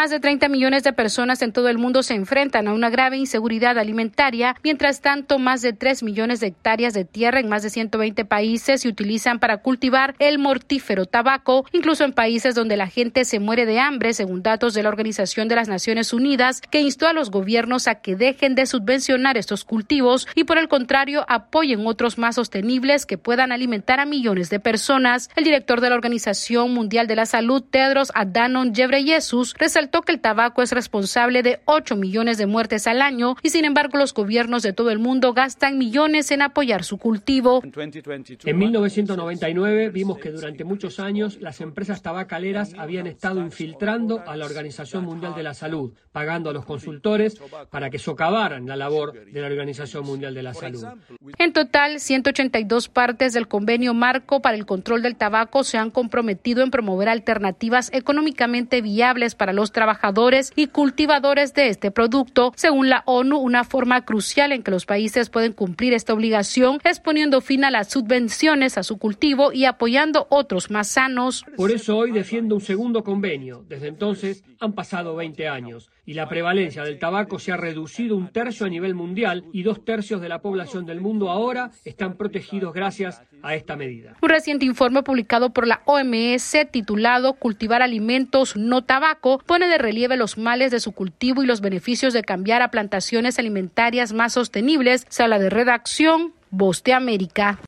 Más de 30 millones de personas en todo el mundo se enfrentan a una grave inseguridad alimentaria. Mientras tanto, más de 3 millones de hectáreas de tierra en más de 120 países se utilizan para cultivar el mortífero tabaco, incluso en países donde la gente se muere de hambre, según datos de la Organización de las Naciones Unidas, que instó a los gobiernos a que dejen de subvencionar estos cultivos y, por el contrario, apoyen otros más sostenibles que puedan alimentar a millones de personas. El director de la Organización Mundial de la Salud, Tedros Adhanom Ghebreyesus, resaltó que el tabaco es responsable de 8 millones de muertes al año y, sin embargo, los gobiernos de todo el mundo gastan millones en apoyar su cultivo. En 1999 vimos que durante muchos años las empresas tabacaleras habían estado infiltrando a la Organización Mundial de la Salud, pagando a los consultores para que socavaran la labor de la Organización Mundial de la Salud. En total, 182 partes del Convenio Marco para el Control del Tabaco se han comprometido en promover alternativas económicamente viables para los trabajadores y cultivadores de este producto. Según la ONU, una forma crucial en que los países pueden cumplir esta obligación es poniendo fin a las subvenciones a su cultivo y apoyando otros más sanos. Por eso hoy defiendo un segundo convenio. Desde entonces han pasado 20 años y la prevalencia del tabaco se ha reducido 1/3 a nivel mundial y 2/3 de la población del mundo ahora están protegidos gracias a esta medida. Un reciente informe publicado por la OMS titulado Cultivar alimentos no tabaco pone de relieve los males de su cultivo y los beneficios de cambiar a plantaciones alimentarias más sostenibles. Sala de redacción, Voz de América.